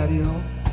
radio.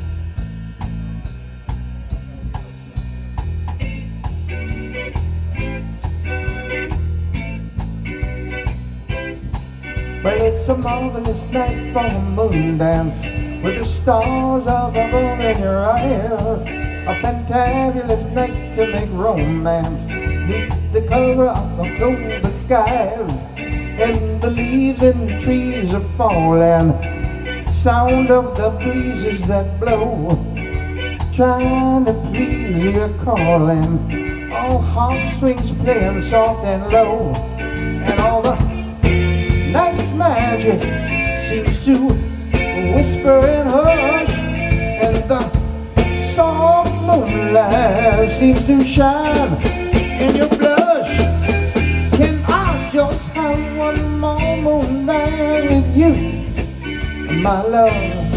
Well, it's a marvelous night for a moon dance, with the stars up above in your eyes. A fantabulous night to make romance, neath the cover of October skies. And the leaves in the trees are falling, sound of the breezes that blow, trying to please your calling. All heartstrings playing soft and low, and all the night's magic seems to whisper and hush, and the soft moonlight seems to shine in your blush. Can I just have one more moonlight with you, my love?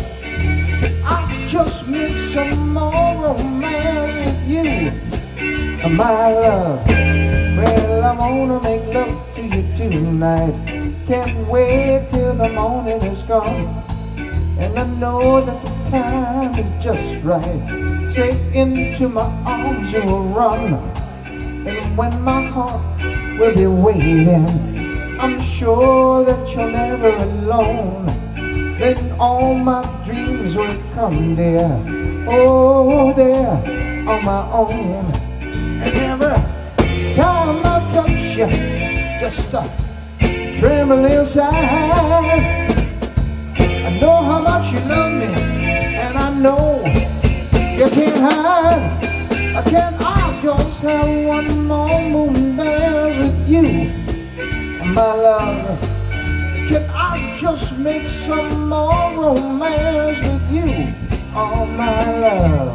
I just need some more romance with you, my love. Well, I wanna make love to you tonight. Can't wait till the morning is gone, and I know that the time is just right. Straight into my arms you will run, and when my heart will be waiting, I'm sure that you're never alone. Then all my dreams will come, dear. Oh, they're on my own. And every time I touch you, just tremble inside. I know how much you love me, and I know you can't hide. Can I just have one more moon dance with you, my love? Can I just make some more romance with you, oh my love?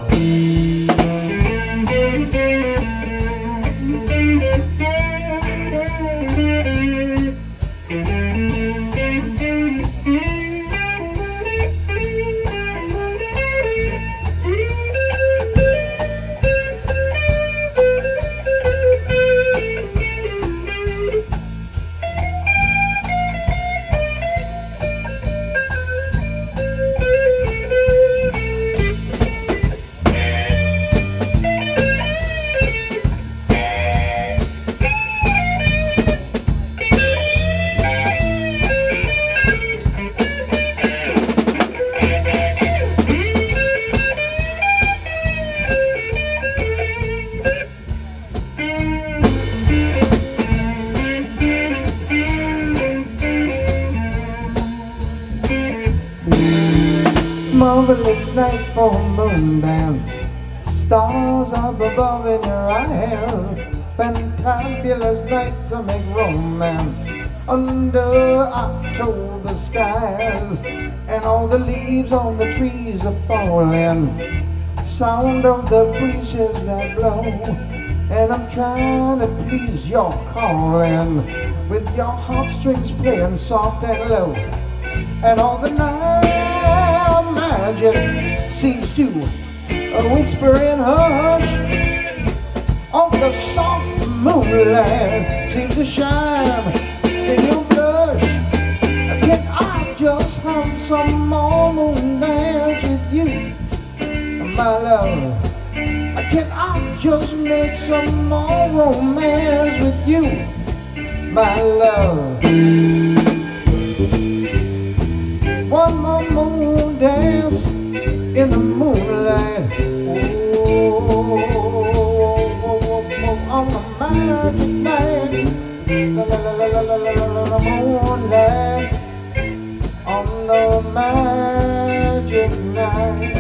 Marvelous night for a moon dance, stars up above in your eyes. Fantabulous night to make romance under October skies. And all the leaves on the trees are falling, sound of the breezes that blow. And I'm trying to please your calling, with your heartstrings playing soft and low. And all the night magic seems to whisper and hush. All the soft moonlight seems to shine in your blush. Can I just have some more moon dance with you, my love? Can I just make some more romance with you, my love? One more moon dance in the moonlight, on the magic night, the moonlight, on the magic night.